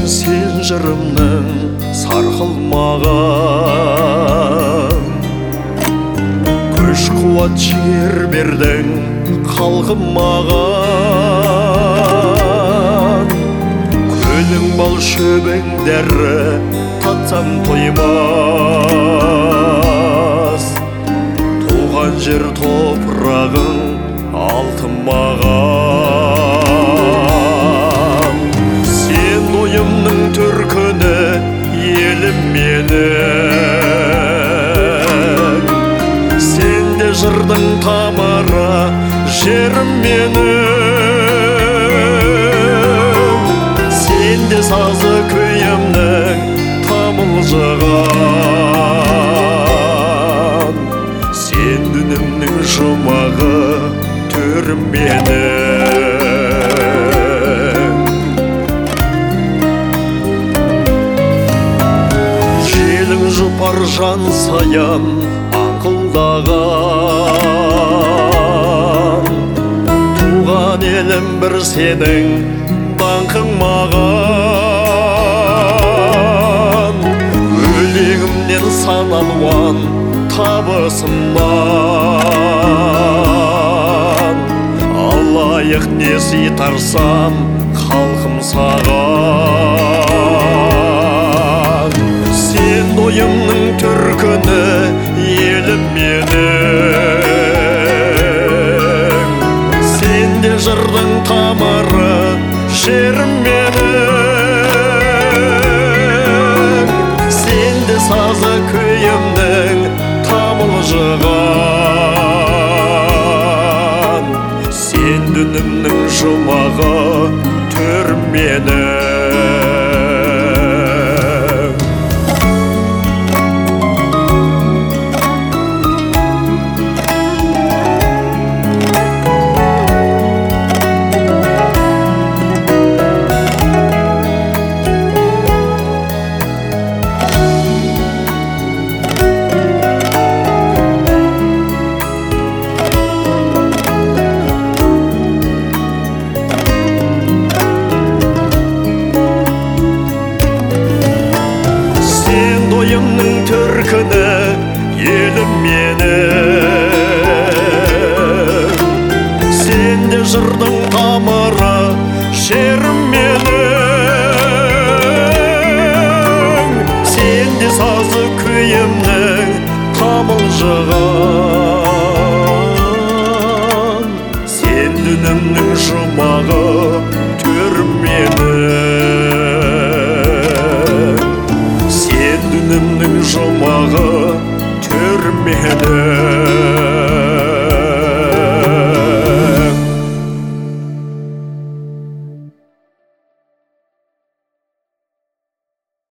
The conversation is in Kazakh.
сен жырымның сарқылмаған күш қуат жігер бердің қалқым маған көлің бал шөбің дәрі татсам тоймас туған жер топырағың алтын маған сен ойымның төркіні елім менің сен де жырдың тамыры жерім менің сен де сазы күйімнің тамылжыған сен үнімнің жұмағы төрім менің желің жұпар жан саян аңқылдаған туған елім бір сенің даңқың маған өлеңімнен сан алуан табысымнан алайық несі тарсам халқым саған сен ойымның төркіні елім менің сен де жырдың тамыры жерім менің сен де сазы күйімнің тамылжыған сен үнімнің жұмағы төрім менің ойымның төркіні елім менің сен де жырдың тамыры жерім менің сен де сазы күйімнің тамылжыған сен үнімнің жұмағы